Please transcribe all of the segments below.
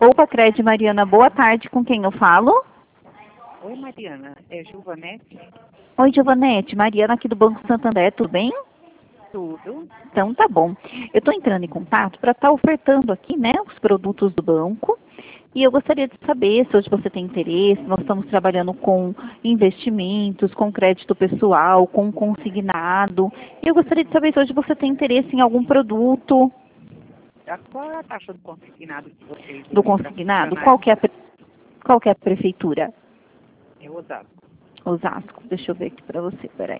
Poupa Cred, Mariana, boa tarde, com quem eu falo? Oi, Mariana, é Giovanete? Oi, Giovanete, Mariana aqui do Banco Santander, tudo bem? Tudo. Então tá bom. Eu estou entrando em contato para estar ofertando aqui, né, os produtos do banco. E eu gostaria de saber se hoje você tem interesse. Nós estamos trabalhando com investimentos, com crédito pessoal, com consignado. E eu gostaria de saber se hoje você tem interesse em algum produto Qual é a taxa do consignado que vocês do usam para consignado. funcionar? Qual que é a prefeitura? É Osasco. Osasco. Deixa eu ver aqui para você, peraí.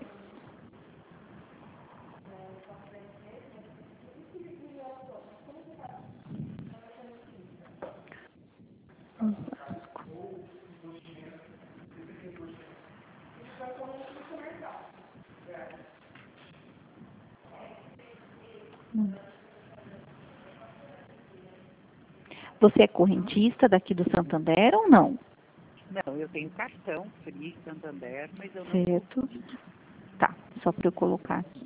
Você é correntista daqui do Santander ou não? Não, eu tenho cartão Free Santander, mas eu não... Certo. Tá, só para eu colocar aqui.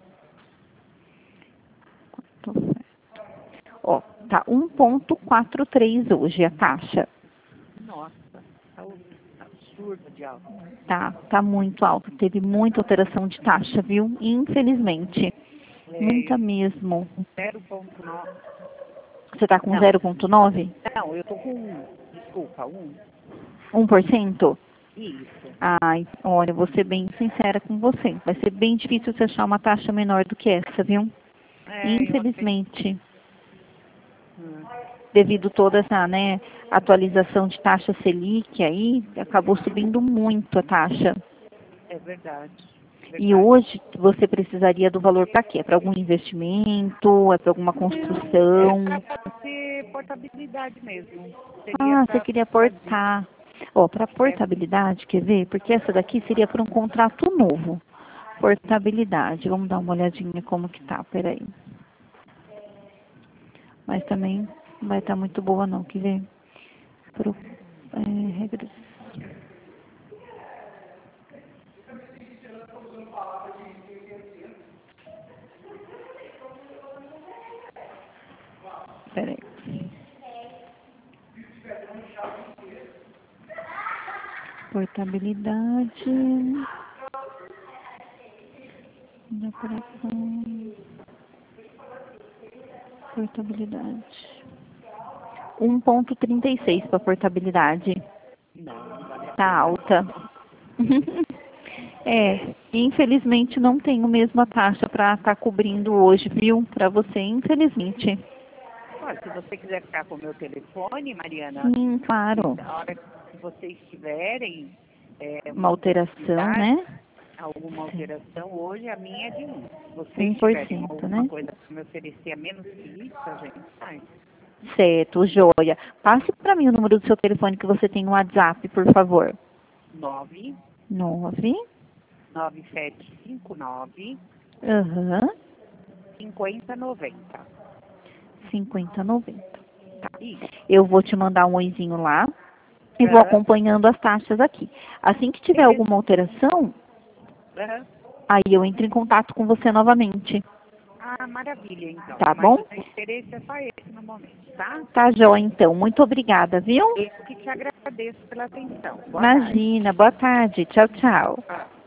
Tô certo. Ó, tá 1,43 hoje a taxa. Nossa, tá absurdo de alto. Tá muito alto. Teve muita alteração de taxa, viu? Infelizmente. Muita mesmo. 0,9. Você tá com Não. 0,9? Não, eu tô com 1. Desculpa, 1. 1%? Isso. Ai, olha, vou ser bem sincera com você. Vai ser bem difícil você achar uma taxa menor do que essa, viu? Infelizmente. Devido toda essa, né, atualização de taxa Selic aí, acabou subindo muito a taxa. É verdade. E hoje você precisaria do valor para quê? Para algum investimento? É para alguma construção? É para fazer portabilidade mesmo. Ah, você queria portar. Ó, para portabilidade, quer ver? Porque essa daqui seria para um contrato novo. Portabilidade. Vamos dar uma olhadinha como que tá, peraí. Mas também não vai estar muito boa não, quer ver? Regras. Peraí. Portabilidade. Portabilidade. 1,36 para portabilidade. Não, vale a Tá pena. alta. Infelizmente não tenho mesmo a taxa para estar cobrindo hoje, viu? Para você, infelizmente. Olha, se você quiser ficar com o meu telefone, Mariana, Sim, claro. na hora que vocês tiverem Uma alteração, né? alguma alteração, hoje a minha é de 1. Se vocês 1%, tiverem alguma né? coisa para me oferecer a menos que isso, a gente faz. Certo, joia. Passe para mim o número do seu telefone que você tem no WhatsApp, por favor. 9 9. 9759 Aham. 5090. 50,90. Tá. Isso. Eu vou te mandar um oizinho lá e vou acompanhando as taxas aqui. Assim que tiver alguma alteração, aí eu entro em contato com você novamente. Ah, maravilha, então. Tá Mas bom? o interesse é só esse no momento, tá? Tá joia, então. Muito obrigada, viu? Eu que te agradeço pela atenção. Boa tarde. Imagina. Boa tarde. Tchau, tchau.